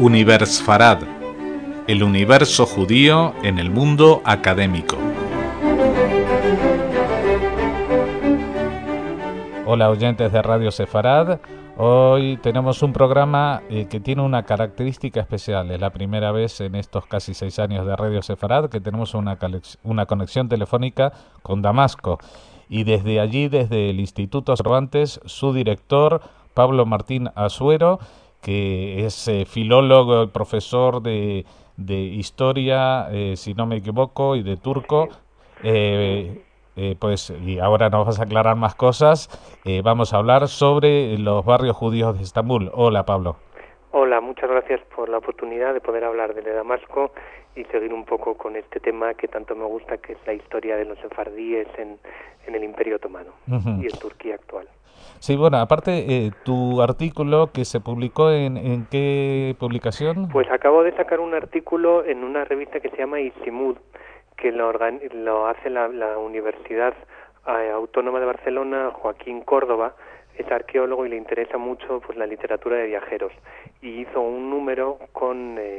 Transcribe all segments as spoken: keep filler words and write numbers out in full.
Universfarad, el universo judío en el mundo académico. Hola oyentes de Radio Sefarad, hoy tenemos un programa eh, que tiene una característica especial. Es la primera vez en estos casi seis años de Radio Sefarad que tenemos una, una conexión telefónica con Damasco. Y desde allí, desde el Instituto Cervantes, su director, Pablo Martín Asuero, que es eh, filólogo, profesor de, de historia, eh, si no me equivoco, y de turco, eh, eh, pues, y ahora nos vas a aclarar más cosas. Eh, vamos a hablar sobre los barrios judíos de Estambul. Hola, Pablo. Hola, muchas gracias por la oportunidad de poder hablar de Damasco y seguir un poco con este tema que tanto me gusta, que es la historia de los sefardíes en, en el Imperio Otomano uh-huh. y en Turquía actual. Sí, bueno, aparte, eh, tu artículo que se publicó en, ¿en qué publicación? Pues acabo de sacar un artículo en una revista que se llama Isimud, que lo, organ- lo hace la, la Universidad eh, Autónoma de Barcelona, Joaquín Córdoba, es arqueólogo y le interesa mucho pues la literatura de viajeros, y hizo un número con eh,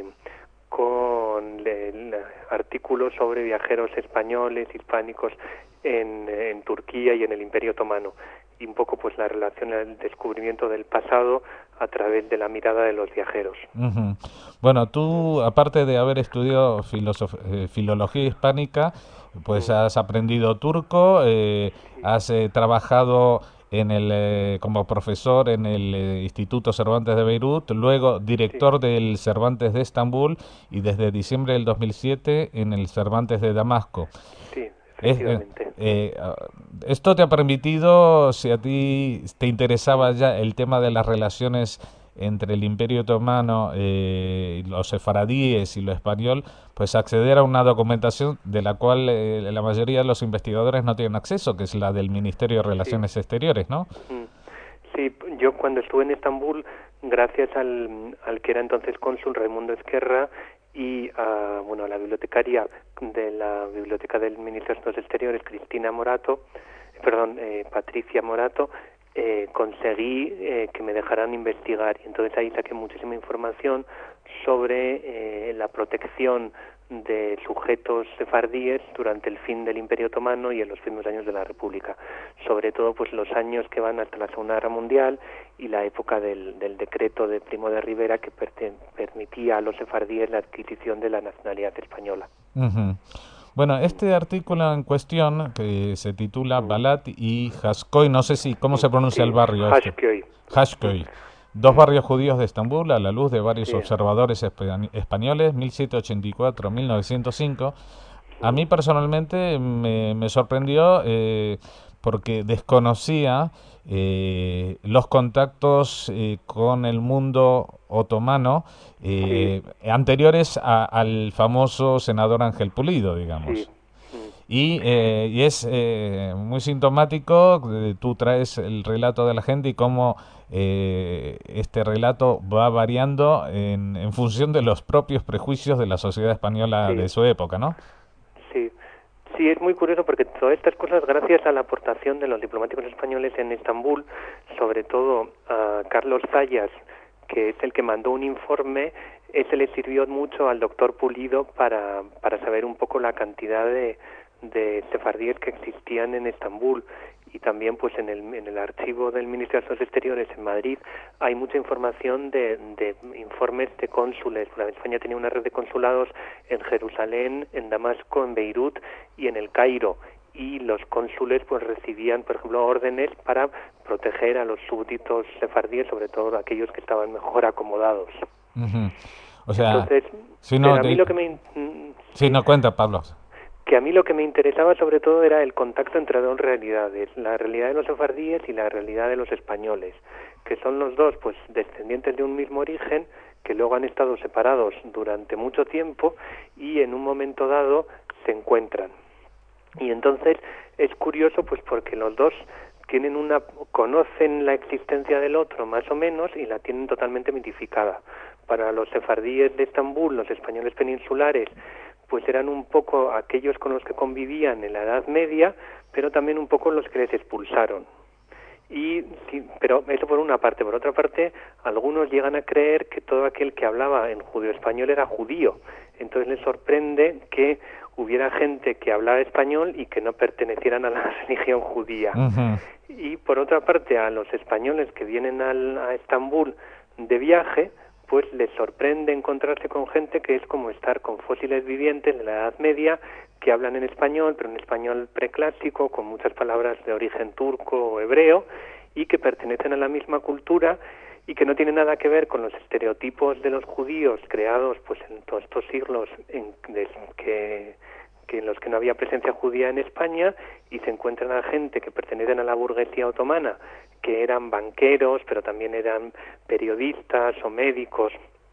con el artículos sobre viajeros españoles, hispánicos en, en Turquía y en el Imperio Otomano, y un poco pues la relación, el descubrimiento del pasado a través de la mirada de los viajeros. Uh-huh. Bueno, tú, aparte de haber estudiado filosof- eh, filología hispánica, pues uh-huh. has aprendido turco, eh, sí. has eh, trabajado en el eh, como profesor en el eh, Instituto Cervantes de Beirut, luego director sí. del Cervantes de Estambul y desde diciembre del dos mil siete en el Cervantes de Damasco. Sí. Efectivamente. Eh, eh, esto te ha permitido, si a ti te interesaba ya el tema de las relaciones entre el Imperio Otomano, eh, los sefaradíes y lo español, pues acceder a una documentación de la cual eh, la mayoría de los investigadores no tienen acceso, que es la del Ministerio de Relaciones sí. Exteriores, ¿no? Sí, yo cuando estuve en Estambul, gracias al, al que era entonces cónsul, Raimundo Ezquerra, y a, bueno, a la bibliotecaria de la Biblioteca del Ministerio de Asuntos Exteriores, Cristina Morato, perdón, eh, Patricia Morato, eh, conseguí eh, que me dejaran investigar, y entonces ahí saqué muchísima información sobre eh, la protección de sujetos sefardíes durante el fin del Imperio Otomano y en los primeros años de la República, sobre todo pues los años que van hasta la Segunda Guerra Mundial y la época del, del decreto de Primo de Rivera que per- permitía a los sefardíes la adquisición de la nacionalidad española. Uh-huh. Bueno, este artículo en cuestión, que se titula uh-huh. Balat y Haskoy, no sé si cómo se pronuncia sí, el barrio. Haskoy. Este. Haskoy. Dos barrios judíos de Estambul a la luz de varios sí. observadores espa- españoles, mil setecientos ochenta y cuatro a mil novecientos cinco. A mí personalmente me, me sorprendió eh, porque desconocía eh, los contactos eh, con el mundo otomano eh, sí. anteriores a, al famoso senador Ángel Pulido, digamos. Sí. Y, eh, y es eh, muy sintomático, eh, tú traes el relato de la gente y cómo eh, este relato va variando en, en función de los propios prejuicios de la sociedad española sí. de su época, ¿no? Sí, sí, es muy curioso porque todas estas cosas, gracias a la aportación de los diplomáticos españoles en Estambul, sobre todo a Carlos Zayas, que es el que mandó un informe, ese le sirvió mucho al doctor Pulido para, para saber un poco la cantidad de de sefardíes que existían en Estambul, y también pues en el en el archivo del Ministerio de Asuntos Exteriores en Madrid hay mucha información de, de informes de cónsules. España tenía una red de consulados en Jerusalén, en Damasco, en Beirut y en el Cairo, y los cónsules pues recibían, por ejemplo, órdenes para proteger a los súbditos sefardíes, sobre todo aquellos que estaban mejor acomodados. Uh-huh. O sea, entonces, si no, pero a mí de... lo que me sí, no cuenta, Pablo. que a mí lo que me interesaba sobre todo era el contacto entre dos realidades, la realidad de los sefardíes y la realidad de los españoles, que son los dos pues descendientes de un mismo origen, que luego han estado separados durante mucho tiempo y en un momento dado se encuentran. Y entonces es curioso pues porque los dos tienen una conocen la existencia del otro más o menos y la tienen totalmente mitificada. Para los sefardíes de Estambul, los españoles peninsulares, pues eran un poco aquellos con los que convivían en la Edad Media, pero también un poco los que les expulsaron. Y sí, pero eso por una parte. Por otra parte, algunos llegan a creer que todo aquel que hablaba en judeo-español era judío. Entonces les sorprende que hubiera gente que hablaba español y que no pertenecieran a la religión judía. Uh-huh. Y por otra parte, a los españoles que vienen al, a Estambul de viaje, pues les sorprende encontrarse con gente que es como estar con fósiles vivientes de la Edad Media, que hablan en español, pero en español preclásico, con muchas palabras de origen turco o hebreo, y que pertenecen a la misma cultura y que no tienen nada que ver con los estereotipos de los judíos creados pues en todos estos siglos en, de, que, que en los que no había presencia judía en España, y se encuentran a gente que pertenecen a la burguesía otomana, que eran banqueros, pero también eran periodistas o médicos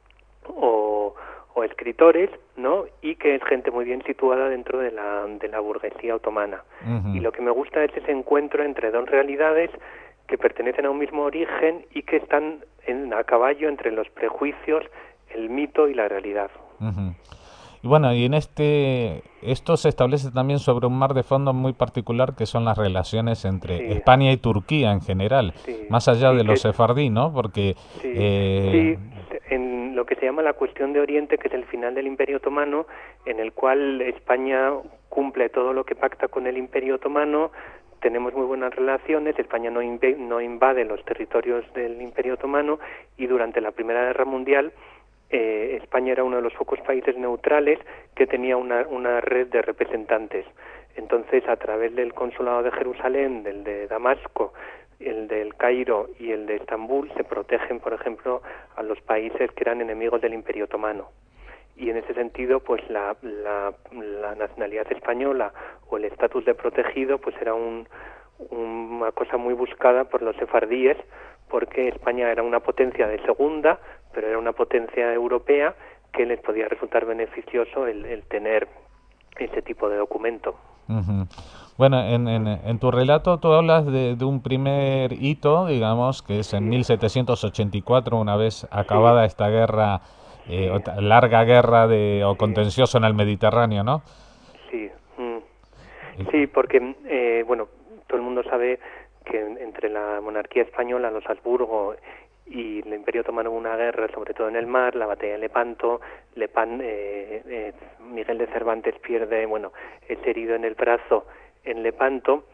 o, o escritores, ¿no? Y que es gente muy bien situada dentro de la, de la burguesía otomana. Uh-huh. Y lo que me gusta es ese encuentro entre dos realidades que pertenecen a un mismo origen y que están en, a caballo entre los prejuicios, el mito y la realidad. Uh-huh. Y bueno, y en este, esto se establece también sobre un mar de fondo muy particular, que son las relaciones entre sí. España y Turquía en general, sí. más allá sí, de los sefardí, ¿no? Porque sí, eh... sí, en lo que se llama la cuestión de Oriente, que es el final del Imperio Otomano, en el cual España cumple todo lo que pacta con el Imperio Otomano. Tenemos muy buenas relaciones, España no, inv- no invade los territorios del Imperio Otomano, y durante la Primera Guerra Mundial eh, España era uno de los pocos países neutrales que tenía una, una red de representantes. Entonces, a través del Consulado de Jerusalén, del de Damasco, el del Cairo y el de Estambul, se protegen, por ejemplo, a los países que eran enemigos del Imperio Otomano. Y en ese sentido, pues la, la, la nacionalidad española o el estatus de protegido pues era un, una cosa muy buscada por los sefardíes, porque España era una potencia de segunda, pero era una potencia europea que les podía resultar beneficioso el, el tener ese tipo de documento. Uh-huh. Bueno, en, en, en tu relato tú hablas de, de un primer hito, digamos, que es en sí. mil setecientos ochenta y cuatro, una vez acabada sí. esta guerra, eh, sí. larga guerra de o sí. contencioso en el Mediterráneo, ¿no? Sí, mm. sí, porque, eh, bueno, todo el mundo sabe que entre la monarquía española, los Habsburgo y el Imperio Otomano hubo una guerra, sobre todo en el mar, la batalla de Lepanto. Lepan, eh, eh, Miguel de Cervantes pierde, bueno, es herido en el brazo en Lepanto,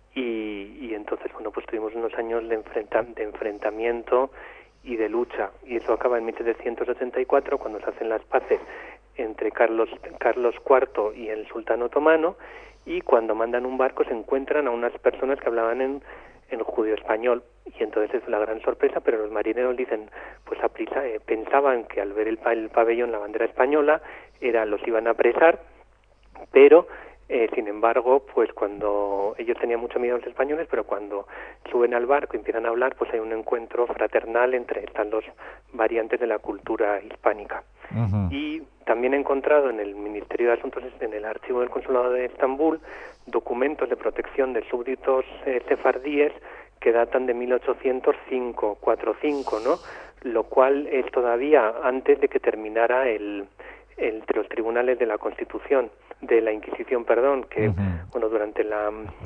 y, y entonces, bueno, pues tuvimos unos años de, enfrenta, de enfrentamiento y de lucha, y eso acaba en mil setecientos ochenta y cuatro, cuando se hacen las paces entre Carlos, Carlos cuarto y el sultán otomano, y cuando mandan un barco se encuentran a unas personas que hablaban en, en judío español, y entonces es la gran sorpresa, pero los marineros dicen, pues a prisa, eh, pensaban que al ver el, el pabellón, la bandera española, era los iban a apresar, pero eh, sin embargo, pues cuando ellos tenían mucho miedo a los españoles, pero cuando suben al barco y empiezan a hablar, pues hay un encuentro fraternal entre estas dos variantes de la cultura hispánica. Uh-huh. Y también he encontrado en el Ministerio de Asuntos, en el archivo del Consulado de Estambul, documentos de protección de súbditos eh, sefardíes que datan de mil ochocientos cinco, cuatro cinco, ¿no? Lo cual es todavía antes de que terminara el, el los tribunales de la Constitución, de la Inquisición, perdón, que uh-huh. bueno, durante la,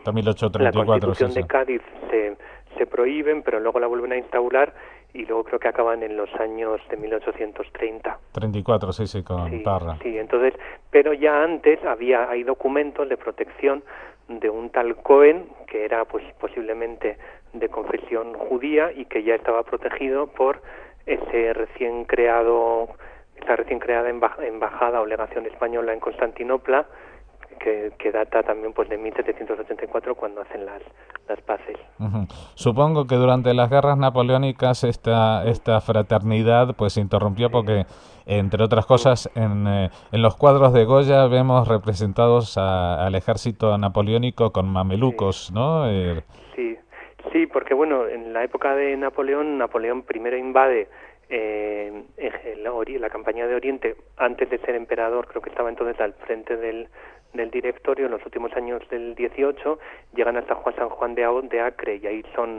la Constitución sí, sí. de Cádiz se, se prohíben, pero luego la vuelven a instaurar, y luego creo que acaban en los años de mil ochocientos treinta. treinta y cuatro, sí, sí, con sí, Parra. Sí, entonces, pero ya antes había hay documentos de protección de un tal Cohen, que era pues posiblemente de confesión judía y que ya estaba protegido por ese recién creado, esa recién creada embajada o legación española en Constantinopla, que, que data también pues de mil setecientos ochenta y cuatro, cuando hacen las las paces. Uh-huh. Supongo que durante las guerras napoleónicas esta uh-huh. esta fraternidad pues se interrumpió, sí. porque entre otras cosas uh-huh. en, eh, en los cuadros de Goya vemos representados a, al ejército napoleónico con mamelucos, sí. ¿no? Eh... Sí, sí, porque bueno, en la época de Napoleón, Napoleón primero invade eh, la, la campaña de Oriente antes de ser emperador, creo que estaba entonces al frente del del directorio. En los últimos años del dieciocho llegan hasta San Juan de, de Acre, y ahí son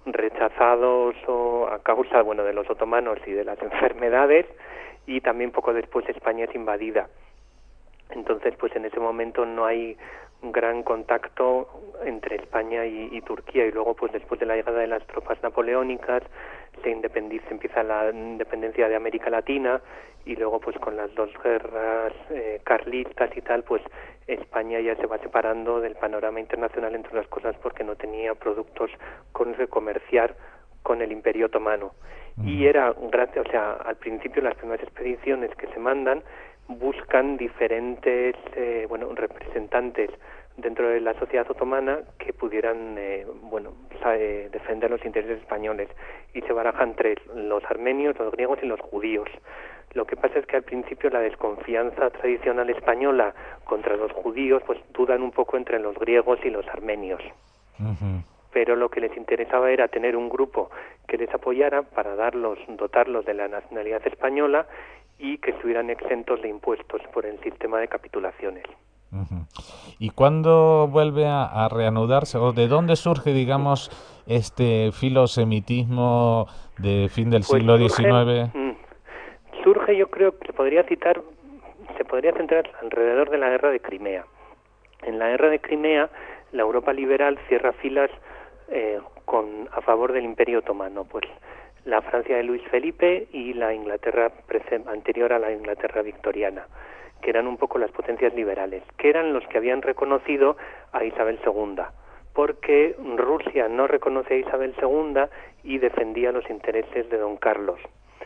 rechazados o a causa bueno de los otomanos y de las enfermedades, y también poco después España es invadida. Entonces pues en ese momento no hay gran contacto entre España y, y Turquía, y luego pues después de la llegada de las tropas napoleónicas se independiza, empieza la independencia de América Latina, y luego pues con las dos guerras eh, carlistas y tal, pues España ya se va separando del panorama internacional, entre otras cosas porque no tenía productos con que comerciar con el Imperio Otomano. Uh-huh. Y era, gracias, o sea, al principio las primeras expediciones que se mandan buscan diferentes, eh, bueno, representantes dentro de la sociedad otomana que pudieran, eh, bueno, eh, defender los intereses españoles, y se barajan tres: los armenios, los griegos y los judíos. Lo que pasa es que al principio la desconfianza tradicional española contra los judíos, pues dudan un poco entre los griegos y los armenios. Uh-huh. Pero lo que les interesaba era tener un grupo que les apoyara para darlos, dotarlos de la nacionalidad española y que estuvieran exentos de impuestos por el sistema de capitulaciones. Uh-huh. ¿Y cuándo vuelve a, a reanudarse, o de dónde surge, digamos, este filosemitismo de fin del pues siglo surge, diecinueve? Mmm, surge, yo creo que se podría citar, se podría centrar alrededor de la guerra de Crimea. En la guerra de Crimea, la Europa liberal cierra filas eh, con a favor del Imperio Otomano, pues la Francia de Luis Felipe y la Inglaterra anterior a la Inglaterra victoriana, que eran un poco las potencias liberales, que eran los que habían reconocido a Isabel segunda, porque Rusia no reconoce a Isabel segunda y defendía los intereses de don Carlos.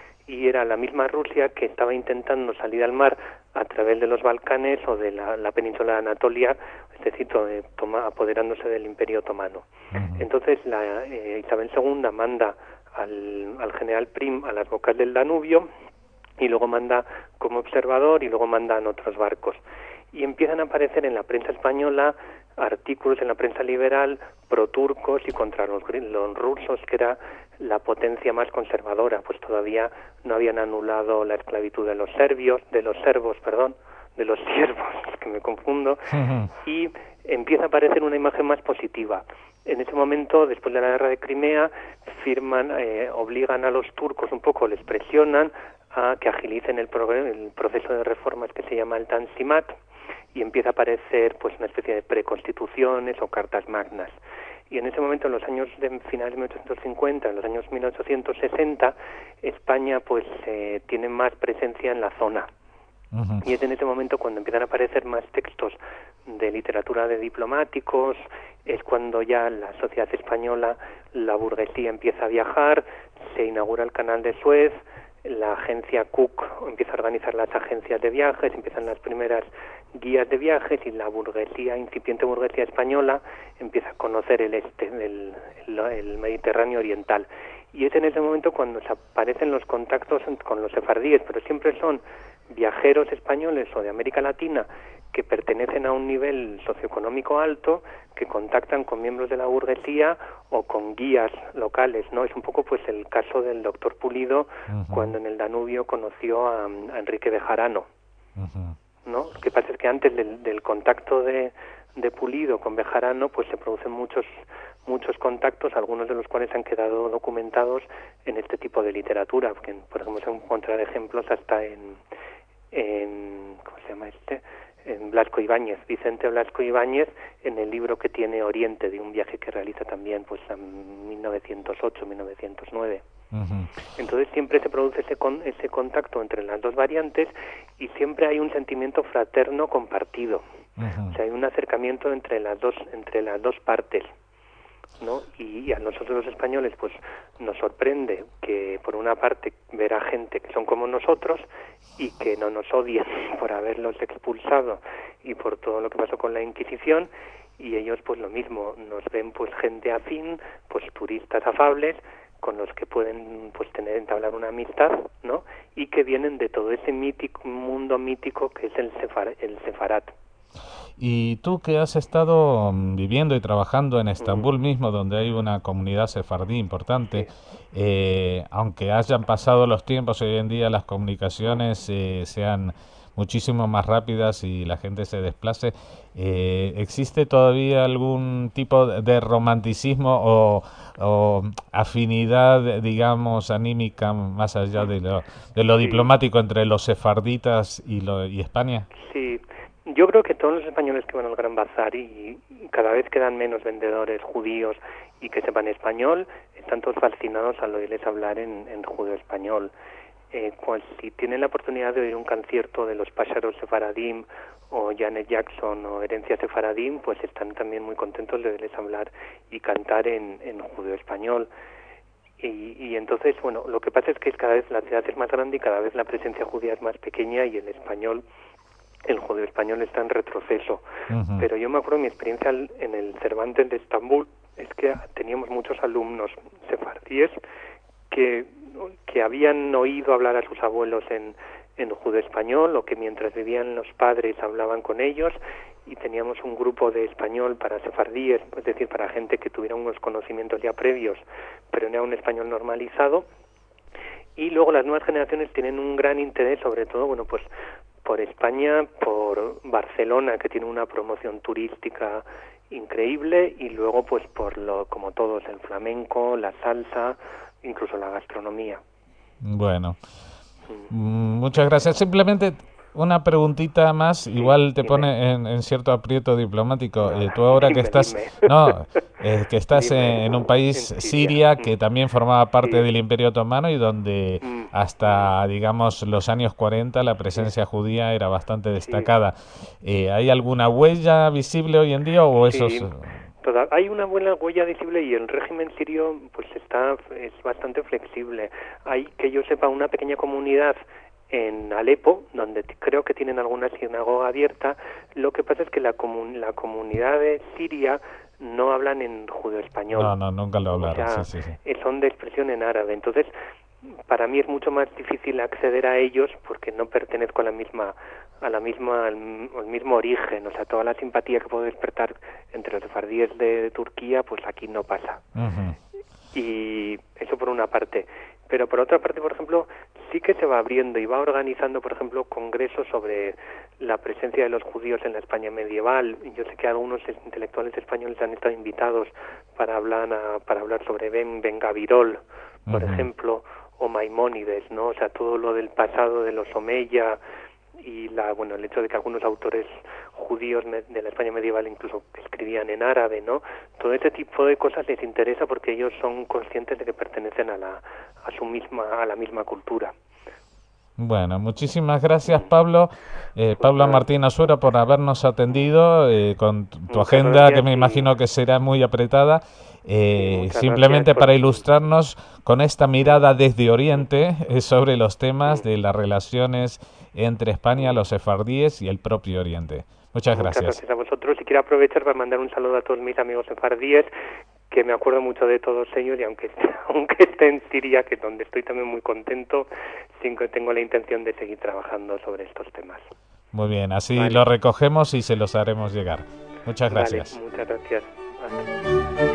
Y era la misma Rusia que estaba intentando salir al mar a través de los Balcanes o de la, la península de Anatolia, es decir, eh, toma, apoderándose del Imperio Otomano. Uh-huh. Entonces la eh, Isabel segunda manda al, al general Prim a las bocas del Danubio, y luego manda como observador, y luego mandan otros barcos. Y empiezan a aparecer en la prensa española artículos en la prensa liberal pro-turcos y contra los, los rusos, que era la potencia más conservadora, pues todavía no habían anulado la esclavitud de los serbios, de los serbos, perdón, de los siervos, que me confundo, uh-huh. Y empieza a aparecer una imagen más positiva. En ese momento, después de la guerra de Crimea, firman, eh, obligan a los turcos un poco, les presionan a que agilicen el, pro- el proceso de reformas que se llama el Tanzimat, y empieza a aparecer pues una especie de preconstituciones o cartas magnas. Y en ese momento, en los años de finales de mil ochocientos cincuenta, en los años mil ochocientos sesenta, España pues eh, tiene más presencia en la zona. Uh-huh. Y es en ese momento cuando empiezan a aparecer más textos de literatura de diplomáticos, es cuando ya la sociedad española, la burguesía empieza a viajar, se inaugura el canal de Suez, la agencia Cook empieza a organizar las agencias de viajes, empiezan las primeras guías de viajes, y la burguesía, incipiente burguesía española, empieza a conocer el este, el, el, el Mediterráneo oriental. Y es en ese momento cuando se aparecen los contactos con los sefardíes, pero siempre son viajeros españoles o de América Latina que pertenecen a un nivel socioeconómico alto, que contactan con miembros de la burguesía o con guías locales, ¿no? Es un poco pues el caso del doctor Pulido, uh-huh. cuando en el Danubio conoció a, a Enrique de Jarano, uh-huh. ¿no? Lo que pasa es que antes del, del contacto de, de Pulido con Bejarano, pues se producen muchos muchos contactos, algunos de los cuales han quedado documentados en este tipo de literatura, porque por ejemplo se encontrar ejemplos hasta en, en ¿cómo se llama este? en Blasco Ibáñez, Vicente Blasco Ibáñez, en el libro que tiene Oriente, de un viaje que realiza también pues en mil novecientos ocho, mil novecientos nueve. Uh-huh. Entonces siempre se produce ese con, ese contacto entre las dos variantes, y siempre hay un sentimiento fraterno compartido. Uh-huh. O sea, hay un acercamiento entre las dos entre las dos partes, ¿no? Y a nosotros los españoles pues nos sorprende que por una parte ver a gente que son como nosotros y que no nos odien por haberlos expulsado y por todo lo que pasó con la Inquisición, y ellos pues lo mismo, nos ven pues gente afín, pues turistas afables con los que pueden pues tener entablar una amistad, ¿no? Y que vienen de todo ese mítico mundo mítico que es el sefar, el sefarat. Y tú que has estado viviendo y trabajando en Estambul mismo, donde hay una comunidad sefardí importante, sí. eh, aunque hayan pasado los tiempos, hoy en día las comunicaciones eh, sean muchísimo más rápidas y la gente se desplace, eh, ¿existe todavía algún tipo de romanticismo o, o afinidad, digamos, anímica, más allá de lo, de lo sí. diplomático, entre los sefarditas y, lo, y España? Sí. Yo creo que todos los españoles que van al Gran Bazar y cada vez quedan menos vendedores judíos y que sepan español, están todos fascinados al oírles hablar en, en judeo-español. Eh, pues, si tienen la oportunidad de oír un concierto de los Pájaros Sefaradim o Janet Jackson o Herencia Sefaradim, pues están también muy contentos de oírles hablar y cantar en, en judeo-español. Y, y entonces, bueno, lo que pasa es que cada vez la ciudad es más grande y cada vez la presencia judía es más pequeña y el español, el judeo español está en retroceso. Uh-huh. Pero yo me acuerdo de mi experiencia en el Cervantes de Estambul, es que teníamos muchos alumnos sefardíes que, que habían oído hablar a sus abuelos en, en judeo español, o que mientras vivían los padres hablaban con ellos, y teníamos un grupo de español para sefardíes, es decir, para gente que tuviera unos conocimientos ya previos, pero no era un español normalizado. Y luego las nuevas generaciones tienen un gran interés, sobre todo, bueno, pues por España, por Barcelona, que tiene una promoción turística increíble, y luego pues por lo, como todos, el flamenco, la salsa, incluso la gastronomía. Bueno, mm. muchas gracias. Simplemente una preguntita más, sí, igual te dime. Pone en, en cierto aprieto diplomático. No, eh, tú ahora dime, que estás, dime. no, eh, que estás en, en un país, en Siria, Siria, que mm. también formaba parte sí. del Imperio Otomano y donde mm. hasta, digamos, los años cuarenta la presencia sí. judía era bastante destacada. Sí. Eh, ¿Hay alguna huella visible hoy en día o eso? Sí. Es... Toda, hay una buena huella visible y el régimen sirio pues está es bastante flexible. Hay, que yo sepa, una pequeña comunidad en Alepo, donde creo que tienen alguna sinagoga abierta. Lo que pasa es que la, comun la comunidad de Siria no hablan en judeo-español. No, no, nunca lo hablaron. O sea, sí, sí, sí. son de expresión en árabe. Entonces, para mí es mucho más difícil acceder a ellos porque no pertenezco a la misma, a la misma, al, al mismo origen. O sea, toda la simpatía que puedo despertar entre los sefardíes de, de Turquía, pues aquí no pasa. Uh-huh. Y eso por una parte. Pero por otra parte, por ejemplo, sí que se va abriendo y va organizando, por ejemplo, congresos sobre la presencia de los judíos en la España medieval. Yo sé que algunos intelectuales españoles han estado invitados para hablar a, para hablar sobre Ben, Ben Gavirol, por uh-huh. ejemplo, o Maimónides, ¿no? O sea, todo lo del pasado de los Omeya y la, bueno, el hecho de que algunos autores judíos de la España medieval incluso escribían en árabe, ¿no? Todo ese tipo de cosas les interesa porque ellos son conscientes de que pertenecen a la a su misma a la misma cultura. Bueno, muchísimas gracias, Pablo. Eh, Pablo Martín Azuero, por habernos atendido eh, con tu Muchas agenda, gracias, que me sí. imagino que será muy apretada. Eh, sí, simplemente para ilustrarnos con esta mirada desde Oriente eh, sobre los temas sí. de las relaciones entre España, los sefardíes y el propio Oriente. Muchas gracias. Muchas gracias a vosotros y quiero aprovechar para mandar un saludo a todos mis amigos sefardíes, que me acuerdo mucho de todos ellos y aunque, aunque esté en Siria, que donde estoy también muy contento, tengo la intención de seguir trabajando sobre estos temas. Muy bien, así vale. lo recogemos y se los haremos llegar. Muchas gracias. Vale, muchas gracias. Hasta.